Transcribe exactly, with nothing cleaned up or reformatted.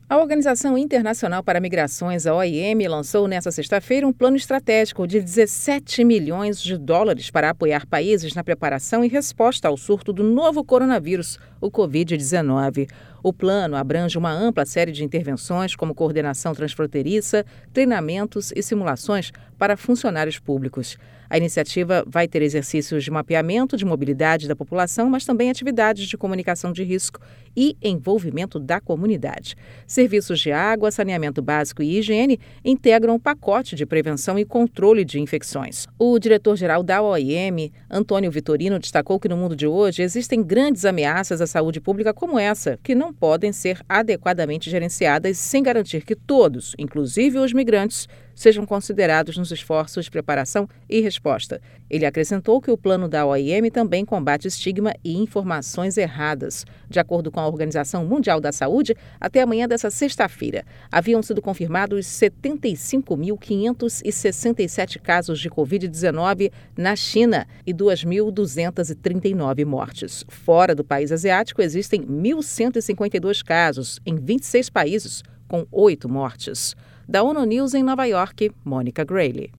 A Organização Internacional para Migrações, a O I M, lançou nesta sexta-feira um plano estratégico de dezessete milhões de dólares para apoiar países na preparação e resposta ao surto do novo coronavírus, o covid dezenove. O plano abrange uma ampla série de intervenções, como coordenação transfronteiriça, treinamentos e simulações para funcionários públicos. A iniciativa vai ter exercícios de mapeamento de mobilidade da população, mas também atividades de comunicação de risco e envolvimento da comunidade. Serviços de água, saneamento básico e higiene integram o pacote de prevenção e controle de infecções. O diretor-geral da O I M, Antônio Vitorino, destacou que no mundo de hoje existem grandes ameaças à saúde pública como essa, que não podem ser adequadamente gerenciadas sem garantir que todos, inclusive os migrantes, sejam considerados nos esforços de preparação e resposta. Ele acrescentou que o plano da O I M também combate estigma e informações erradas. De acordo com a Organização Mundial da Saúde, até amanhã dessa sexta-feira, haviam sido confirmados setenta e cinco mil quinhentos e sessenta e sete casos de covid dezenove na China e duas mil duzentas e trinta e nove mortes. Fora do país asiático, existem mil cento e cinquenta e dois casos em vinte e seis países, com oito mortes. Da ONU News em Nova York, Mônica Grayle.